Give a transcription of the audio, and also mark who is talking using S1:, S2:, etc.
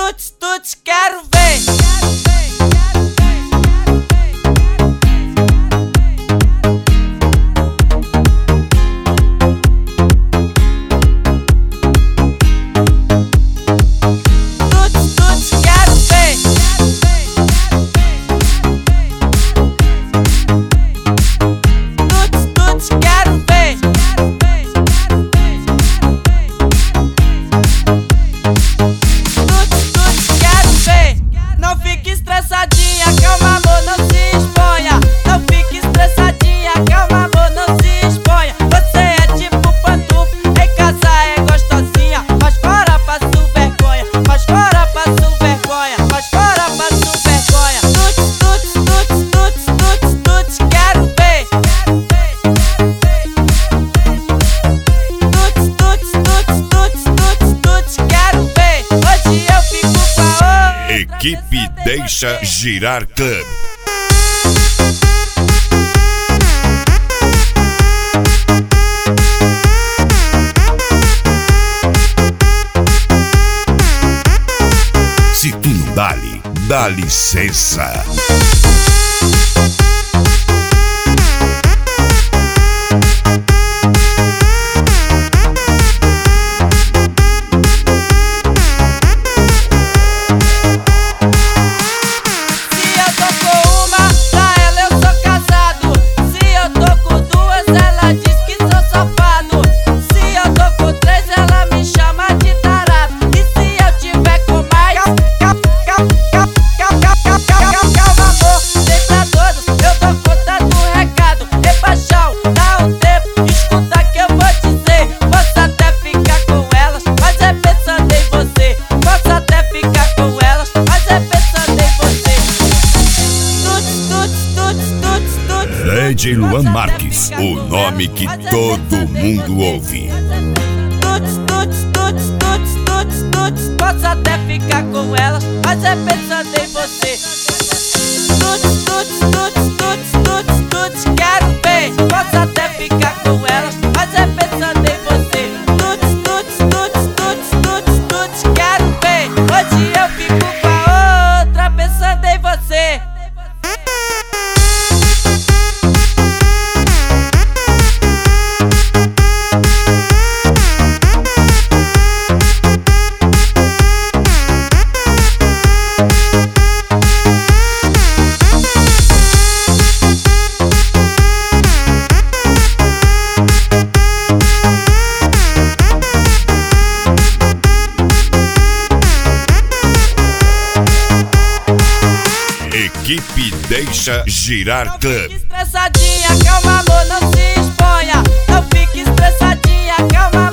S1: Tuts, tuts, quero ver. Calma, amor, não se exponha. Não fique estressadinha, calma, amor, não se exponha. Você é tipo pantufa, em casa é gostosinha. Mas fora passo vergonha, mas fora passo vergonha, mas fora passo vergonha. Tuts, tuts, tuts, tuts, tuts, tuts, quero ver. Tuts, tuts, tuts, tuts, tuts, tuts, quero ver. Hoje eu fico com a outra.
S2: Equipe Deixa Girar Club. Se tu não dá licença. DJ Luan Marques, o nome que todo mundo ouve.
S1: Tuts, tuts, tuts, tuts, tuts, tuts. Posso até ficar com elas, mas é pensando em você. Tuts, tuts, tuts, tuts, tuts, tuts, quero ver. Posso até ficar com elas, mas é pensando em você. Tuts, tuts, tuts, tuts, tuts, tuts, quero ver. Hoje eu fico com a outra pensando em você.
S2: Equipe Deixa Girar Club.
S1: Não fique estressadinha, calma, amor, não se exponha. Não fique estressadinha, calma.